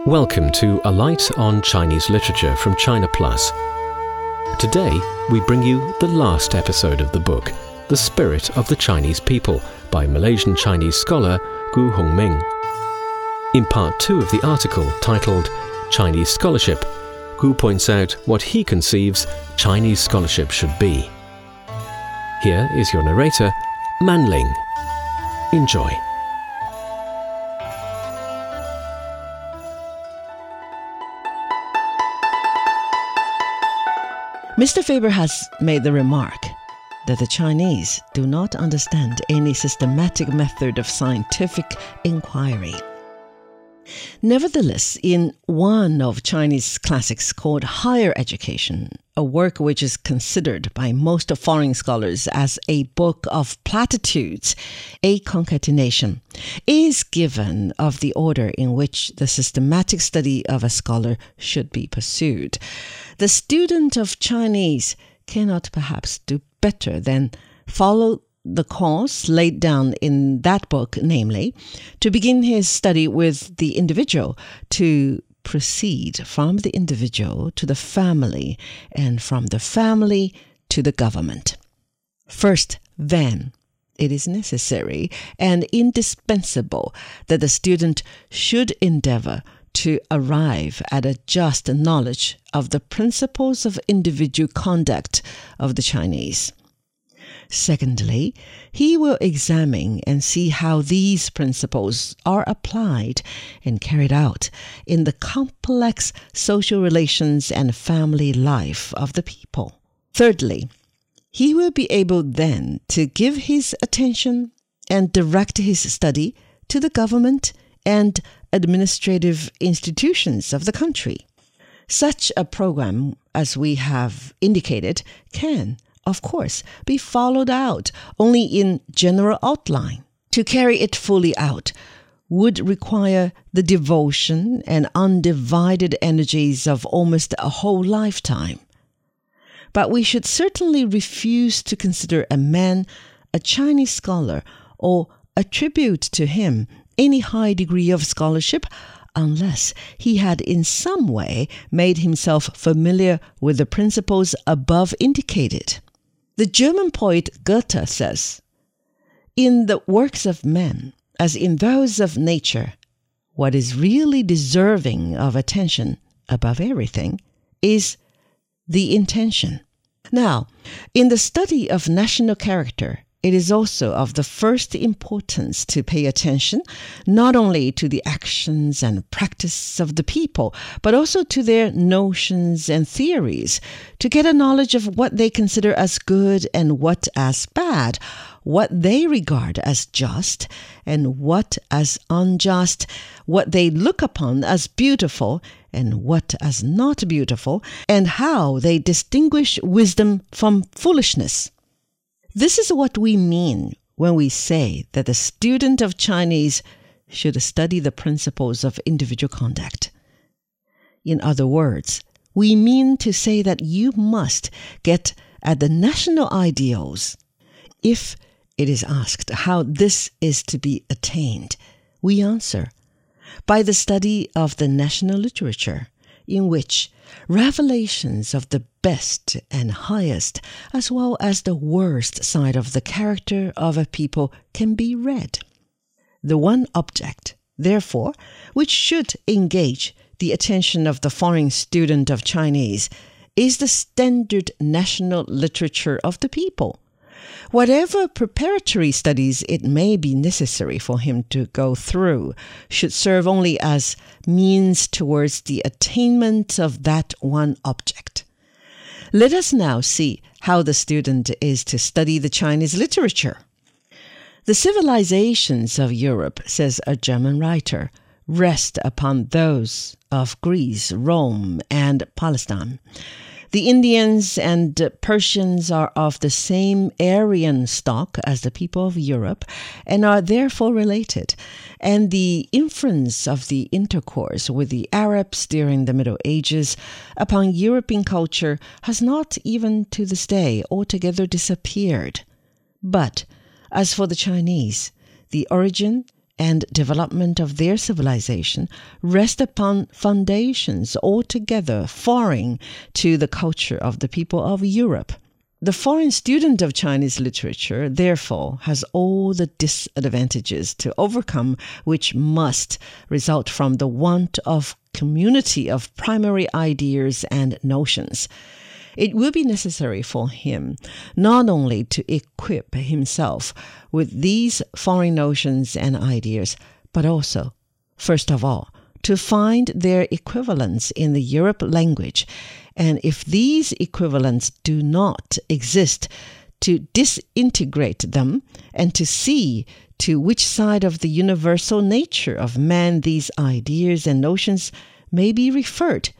Welcome to A Light on Chinese Literature from China Plus. Today, we bring you the last episode of the book, The Spirit of the Chinese People, by Malaysian Chinese scholar Gu Hongming. In part 2 of the article titled Chinese Scholarship, Gu points out what he conceives Chinese scholarship should be. Here is your narrator, Man Ling. Enjoy. Mr. Faber has made the remark that the Chinese do not understand any systematic method of scientific inquiry. Nevertheless, in one of Chinese classics called Higher Education, a work which is considered by most foreign scholars as a book of platitudes, a concatenation is given of the order in which the systematic study of a scholar should be pursued. The student of Chinese cannot perhaps do better than follow the course laid down in that book, namely, to begin his study with the individual, to proceed from the individual to the family, and from the family to the government. First, then, it is necessary and indispensable that the student should endeavor to arrive at a just knowledge of the principles of individual conduct of the Chinese. Secondly, he will examine and see how these principles are applied and carried out in the complex social relations and family life of the people. Thirdly, he will be able then to give his attention and direct his study to the government and administrative institutions of the country. Such a program, as we have indicated, can, of course, be followed out only in general outline. To carry it fully out would require the devotion and undivided energies of almost a whole lifetime. But we should certainly refuse to consider a man a Chinese scholar or attribute to him any high degree of scholarship unless he had in some way made himself familiar with the principles above indicated. The German poet Goethe says, "In the works of men, as in those of nature, what is really deserving of attention above everything is the intention." Now, in the study of national character, it is also of the first importance to pay attention not only to the actions and practice of the people, but also to their notions and theories, to get a knowledge of what they consider as good and what as bad, what they regard as just and what as unjust, what they look upon as beautiful and what as not beautiful, and how they distinguish wisdom from foolishness. This is what we mean when we say that the student of Chinese should study the principles of individual conduct. In other words, we mean to say that you must get at the national ideals. If it is asked how this is to be attained, we answer, by the study of the national literature, in which revelations of the best and highest, as well as the worst side of the character of a people can be read. The one object, therefore, which should engage the attention of the foreign student of Chinese is the standard national literature of the people. Whatever preparatory studies it may be necessary for him to go through should serve only as means towards the attainment of that one object. Let us now see how the student is to study the Chinese literature. The civilizations of Europe, says a German writer, rest upon those of Greece, Rome, and Palestine. The Indians and Persians are of the same Aryan stock as the people of Europe and are therefore related, and the influence of the intercourse with the Arabs during the Middle Ages upon European culture has not even to this day altogether disappeared. But as for the Chinese, the origin and development of their civilization rest upon foundations altogether foreign to the culture of the people of Europe. The foreign student of Chinese literature, therefore, has all the disadvantages to overcome which must result from the want of community of primary ideas and notions. It will be necessary for him not only to equip himself with these foreign notions and ideas, but also, first of all, to find their equivalents in the Europe language, and if these equivalents do not exist, to disintegrate them and to see to which side of the universal nature of man these ideas and notions may be referred.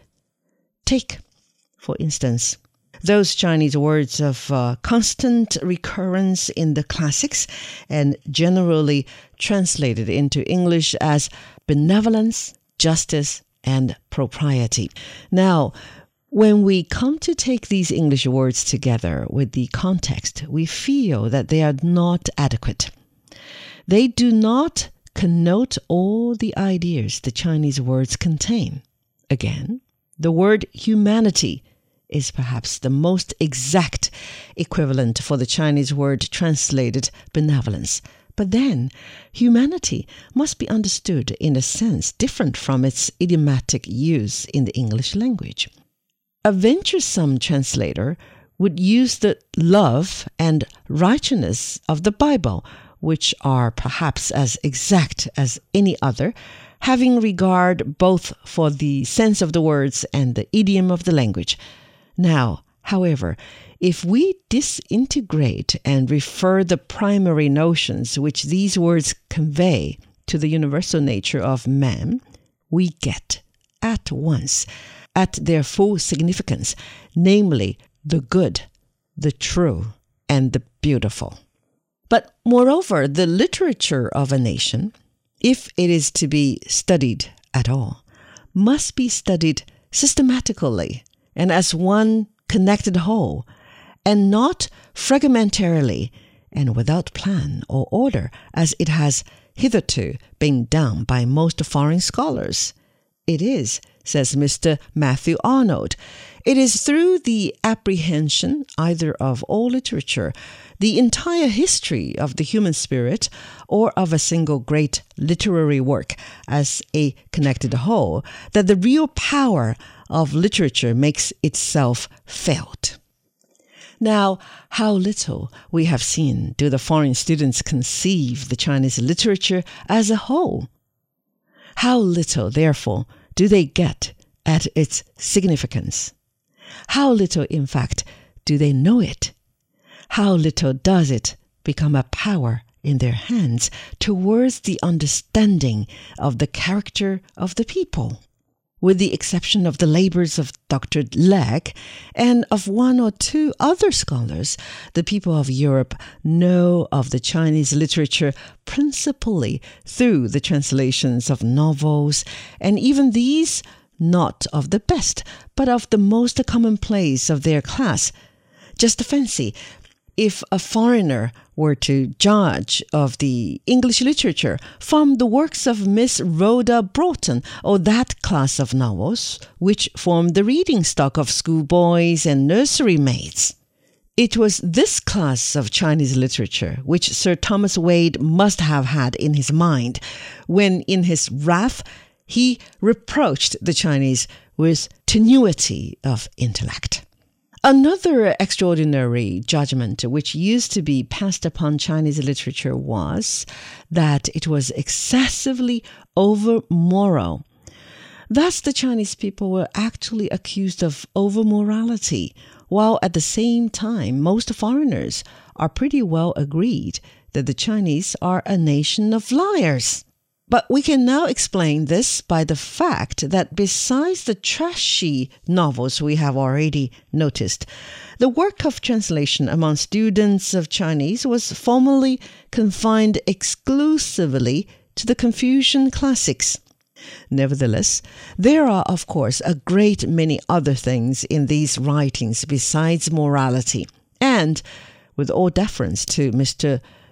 Take, for instance, those Chinese words of constant recurrence in the classics and generally translated into English as benevolence, justice, and propriety. Now, when we come to take these English words together with the context, we feel that they are not adequate. They do not connote all the ideas the Chinese words contain. Again, the word humanity is perhaps the most exact equivalent for the Chinese word translated benevolence. But then, humanity must be understood in a sense different from its idiomatic use in the English language. A venturesome translator would use the love and righteousness of the Bible, which are perhaps as exact as any other, having regard both for the sense of the words and the idiom of the language. Now, however, if we disintegrate and refer the primary notions which these words convey to the universal nature of man, we get at once at their full significance, namely the good, the true, and the beautiful. But moreover, the literature of a nation, if it is to be studied at all, must be studied systematically and as one connected whole, and not fragmentarily and without plan or order, as it has hitherto been done by most foreign scholars. It is, says Mr. Matthew Arnold, it is through the apprehension either of all literature, the entire history of the human spirit, or of a single great literary work as a connected whole, that the real power of literature makes itself felt. Now, how little, we have seen, do the foreign students conceive the Chinese literature as a whole. How little, therefore, do they get at its significance. How little, in fact, do they know it. How little does it become a power in their hands towards the understanding of the character of the people. With the exception of the labors of Dr. Legge and of one or two other scholars, the people of Europe know of the Chinese literature principally through the translations of novels, and even these not of the best, but of the most commonplace of their class. Just fancy, if a foreigner were to judge of the English literature from the works of Miss Rhoda Broughton, or that class of novels which formed the reading stock of schoolboys and nursery maids. It was this class of Chinese literature which Sir Thomas Wade must have had in his mind when, in his wrath, he reproached the Chinese with tenuity of intellect. Another extraordinary judgment which used to be passed upon Chinese literature was that it was excessively over-moral. Thus, the Chinese people were actually accused of over-morality, while at the same time most foreigners are pretty well agreed that the Chinese are a nation of liars. But we can now explain this by the fact that besides the trashy novels we have already noticed, the work of translation among students of Chinese was formerly confined exclusively to the Confucian classics. Nevertheless, there are, of course, a great many other things in these writings besides morality, and, with all deference to Mr.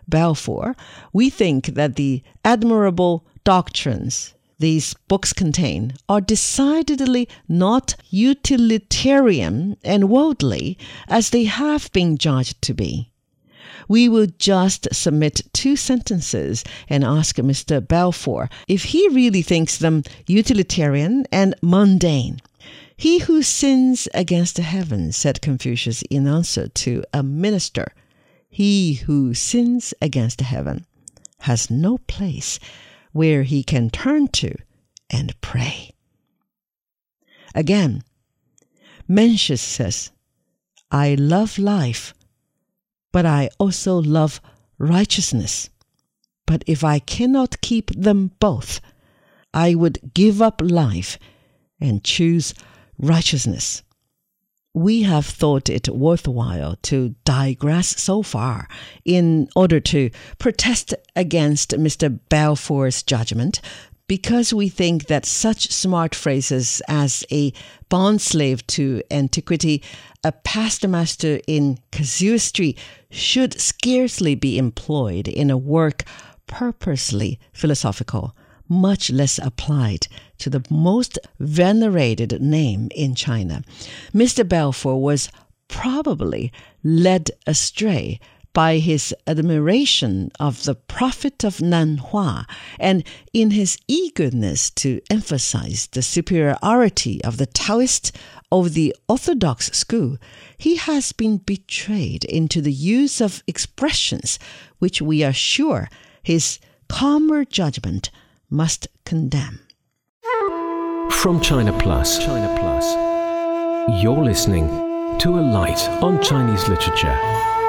Balfour, we think that the admirable doctrines these books contain are decidedly not utilitarian and worldly as they have been judged to be. We will just submit 2 sentences and ask Mr. Balfour if he really thinks them utilitarian and mundane. "He who sins against the heavens," said Confucius in answer to a minister, "he who sins against the heaven has no place where he can turn to and pray." Again, Mencius says, "I love life, but I also love righteousness. But if I cannot keep them both, I would give up life and choose righteousness." We have thought it worthwhile to digress so far in order to protest against Mr. Balfour's judgment, because we think that such smart phrases as a bondslave to antiquity, a past master in casuistry, should scarcely be employed in a work purposely philosophical, much less applied to the most venerated name in China. Mr. Balfour was probably led astray by his admiration of the prophet of Nanhua, and in his eagerness to emphasize the superiority of the Taoist over the orthodox school, he has been betrayed into the use of expressions which we are sure his calmer judgment must condemn. From China Plus, you're listening to A Light on Chinese Literature.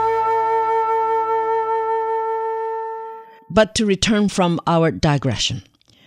But to return from our digression,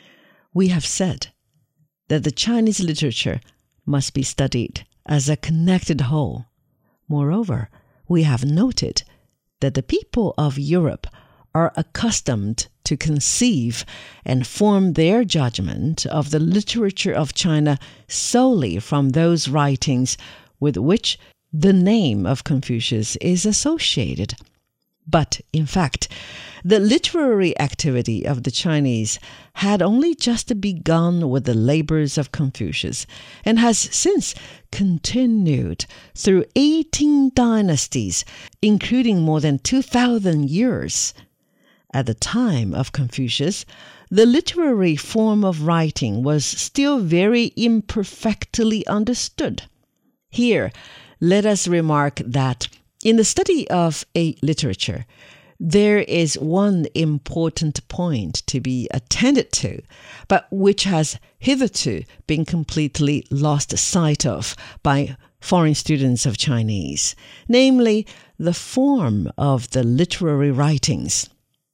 we have said that the Chinese literature must be studied as a connected whole. Moreover, we have noted that the people of Europe are accustomed to conceive and form their judgment of the literature of China solely from those writings with which the name of Confucius is associated. But, in fact, the literary activity of the Chinese had only just begun with the labors of Confucius, and has since continued through 18 dynasties, including more than 2,000 years. At the time of Confucius, the literary form of writing was still very imperfectly understood. Here, let us remark that in the study of a literature, there is one important point to be attended to, but which has hitherto been completely lost sight of by foreign students of Chinese, namely the form of the literary writings.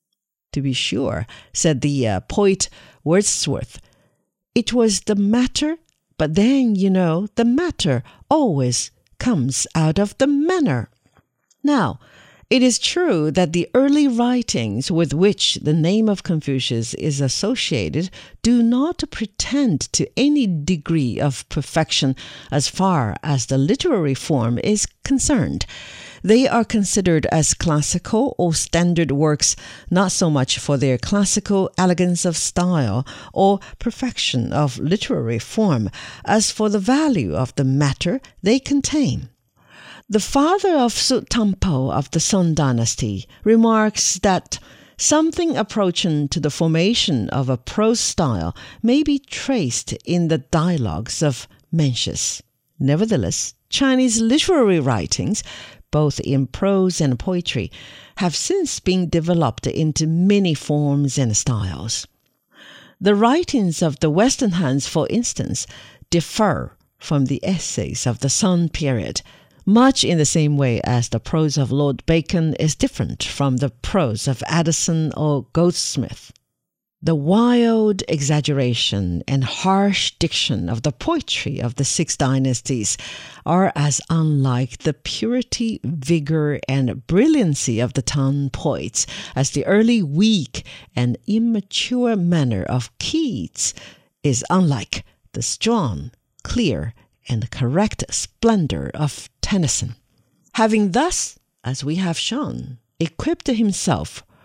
To be sure, said the poet Wordsworth, it was the matter, but then, the matter always comes out of the manner. Now, it is true that the early writings with which the name of Confucius is associated do not pretend to any degree of perfection as far as the literary form is concerned. They are considered as classical or standard works not so much for their classical elegance of style or perfection of literary form as for the value of the matter they contain. The father of Su Tampo of the Song Dynasty remarks that something approaching to the formation of a prose style may be traced in the dialogues of Mencius. Nevertheless, Chinese literary writings, both in prose and poetry, have since been developed into many forms and styles. The writings of the Western Han's, for instance, differ from the essays of the Song period, much in the same way as the prose of Lord Bacon is different from the prose of Addison or Goldsmith. The wild exaggeration and harsh diction of the poetry of the 6 dynasties are as unlike the purity, vigor, and brilliancy of the Tang poets as the early weak and immature manner of Keats is unlike the strong, clear, and correct splendor of Tennyson. Having thus, as we have shown, equipped himself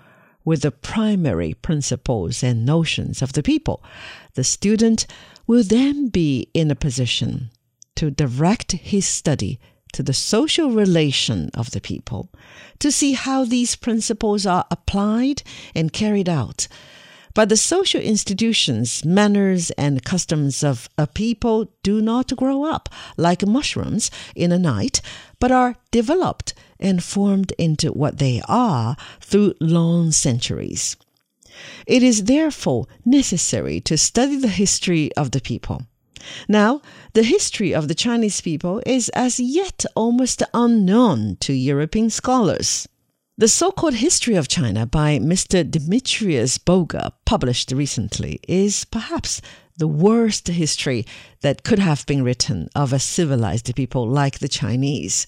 with the primary principles and notions of the people, the student will then be in a position to direct his study to the social relation of the people, to see how these principles are applied and carried out. But the social institutions, manners, and customs of a people do not grow up like mushrooms in a night, but are developed and formed into what they are through long centuries. It is therefore necessary to study the history of the people. Now, the history of the Chinese people is as yet almost unknown to European scholars. The so-called History of China by Mr. Demetrius Boger, published recently, is perhaps the worst history that could have been written of a civilized people like the Chinese.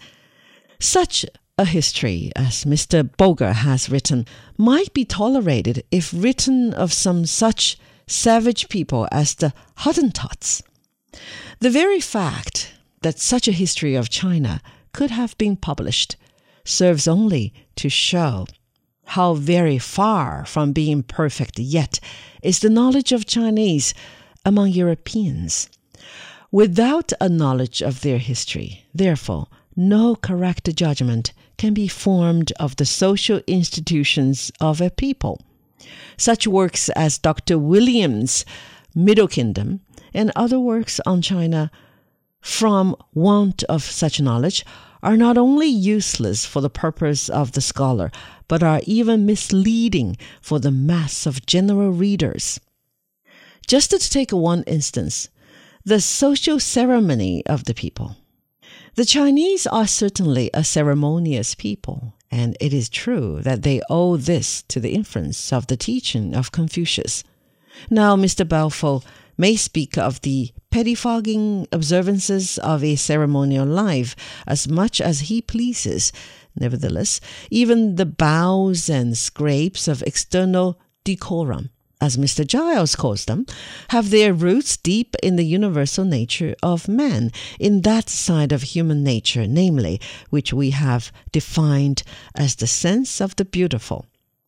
Such a history as Mr. Boger has written might be tolerated if written of some such savage people as the Hottentots. The very fact that such a history of China could have been published serves only to show how very far from being perfect yet is the knowledge of Chinese among Europeans. Without a knowledge of their history, therefore, no correct judgment can be formed of the social institutions of a people. Such works as Dr. Williams' Middle Kingdom and other works on China, from want of such knowledge, are not only useless for the purpose of the scholar, but are even misleading for the mass of general readers. Just to take one instance, the social ceremony of the people. The Chinese are certainly a ceremonious people, and it is true that they owe this to the influence of the teaching of Confucius. Now, Mr. Balfour may speak of the pettifogging observances of a ceremonial life as much as he pleases. Nevertheless, even the bows and scrapes of external decorum, as Mr. Giles calls them, have their roots deep in the universal nature of man, in that side of human nature, namely, which we have defined as the sense of the beautiful.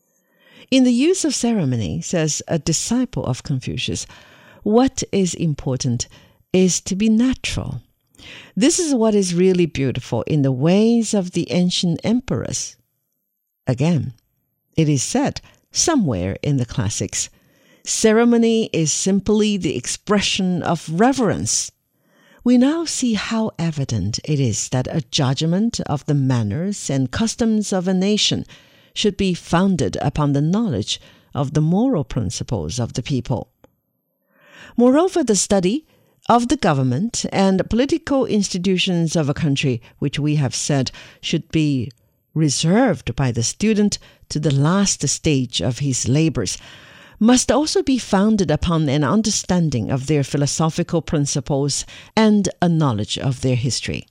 In the use of ceremony, says a disciple of Confucius, what is important is to be natural. This is what is really beautiful in the ways of the ancient emperors. Again, it is said somewhere in the classics, ceremony is simply the expression of reverence. We now see how evident it is that a judgment of the manners and customs of a nation should be founded upon the knowledge of the moral principles of the people. Moreover, the study of the government and political institutions of a country, which we have said should be reserved by the student to the last stage of his labors, must also be founded upon an understanding of their philosophical principles and a knowledge of their history.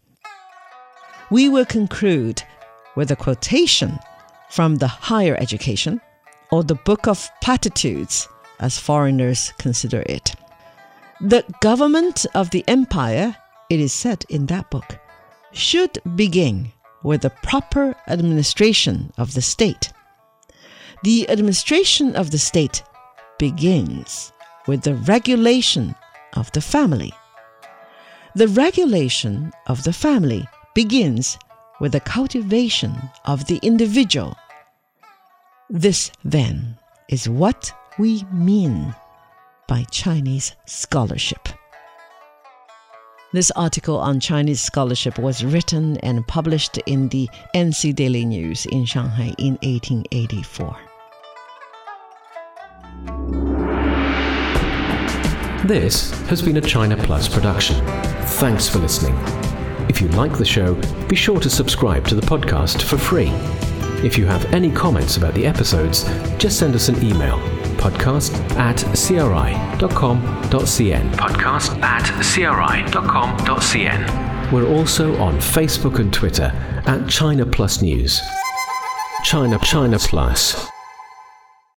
We will conclude with a quotation from the Higher Education, or the Book of Platitudes, as foreigners consider it. The government of the empire, it is said in that book, should begin with the proper administration of the state. The administration of the state begins with the regulation of the family. The regulation of the family begins with the cultivation of the individual. This, then, is what we mean by Chinese scholarship. This article on Chinese scholarship was written and published in the NC Daily News in Shanghai in 1884. This has been a China Plus production. Thanks for listening. If you like the show, be sure to subscribe to the podcast for free. If you have any comments about the episodes, just send us an email, podcast@cri.com.cn. podcast@cri.com.cn. We're also on Facebook and Twitter @China Plus News. China Plus.